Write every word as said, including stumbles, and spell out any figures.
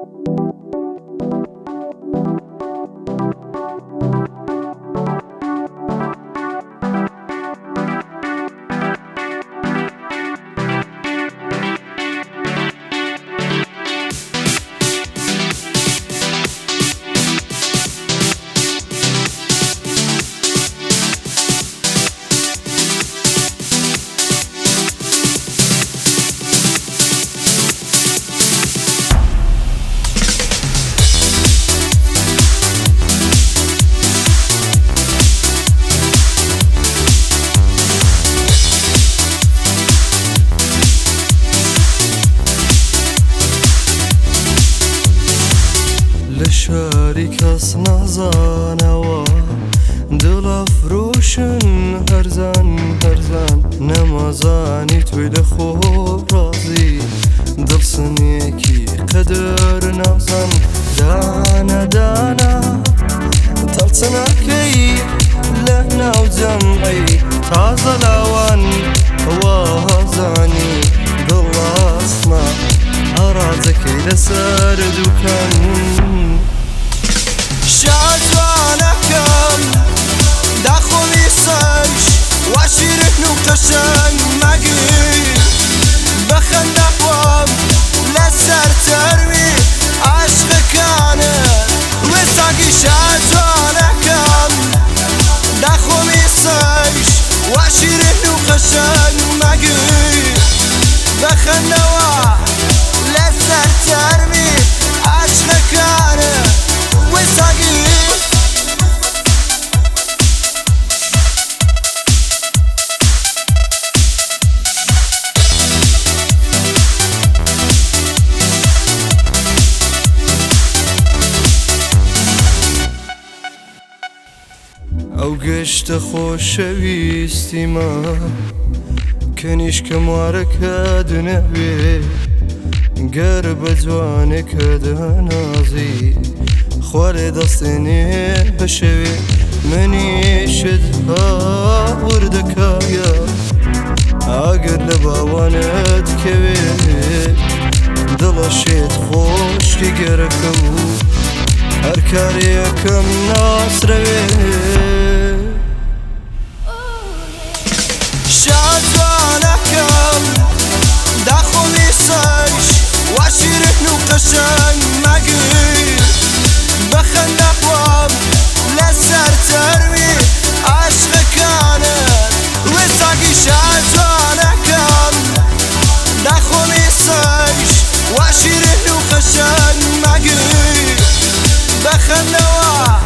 لشاری کس نزانوا دل فروشن هرزن هرزن نمازانی توی لخوب رازی دل سنیکی قدر نازن دانا دانا تلتناكي لهنا وجمعي تازه لاوان وهزاني دل اصنا أرادك لسر دوكان شادوانكم داخل يسش واشيرك نوكشن ماجي بخندقوم لسر ترمي عشقك انا وساقي شادوانكم داخل يسش واشيرك نوكشن ماجي بخندقوم لسر ترمي عشقك انا وساقي او گشت خوشویستی ما کنیش کمارک دنبی گر بجوانک دنازی خوار دستنی بشوی منی شد ها وردکایا اگر لباوانت کوی دلشت خوش کی گرکو هر کاری کم ناسروی شادوانكم داخل يسش واشيرك نوكشن ماجي بخندقوم لسر ترمي عشقك انا وساقي شادوانكم داخل يسش واشيرك نوكشن ماجي بخندقوم